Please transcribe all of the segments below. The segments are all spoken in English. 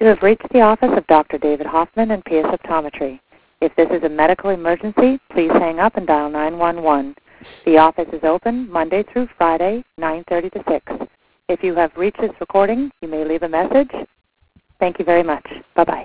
You have reached the office of Dr. David Hoffman and PS Optometry. If this is a medical emergency, please hang up and dial 911. The office is open Monday through Friday, 9:30 to 6. If you have reached this recording, you may leave a message. Thank you very much. Bye-bye.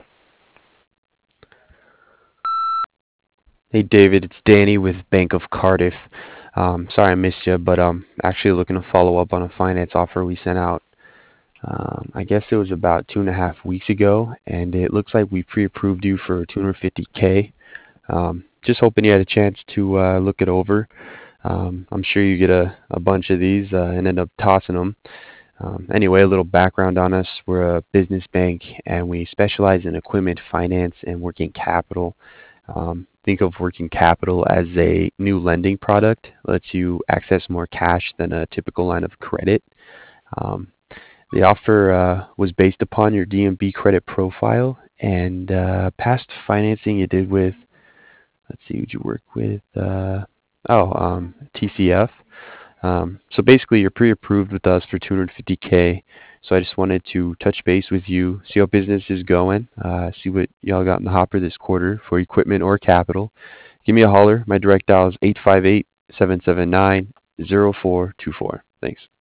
Hey David, it's Danny with Bank of Cardiff. Sorry I missed you, but actually looking to follow up on a finance offer we sent out. I guess it was about 2.5 weeks ago, and it looks like we pre-approved you for $250K. Just hoping you had a chance to look it over. I'm sure you get a bunch of these and end up tossing them. Anyway, a little background on us. We're a business bank, and we specialize in equipment finance and working capital. Think of working capital as a new lending product. Lets you access more cash than a typical line of credit. The offer was based upon your DMB credit profile and past financing you did with, let's see, who'd you work with? TCF. So basically, you're pre-approved with us for $250K. So I just wanted to touch base with you, see how business is going, see what y'all got in the hopper this quarter for equipment or capital. Give me a holler. My direct dial is 858-779-0424. Thanks.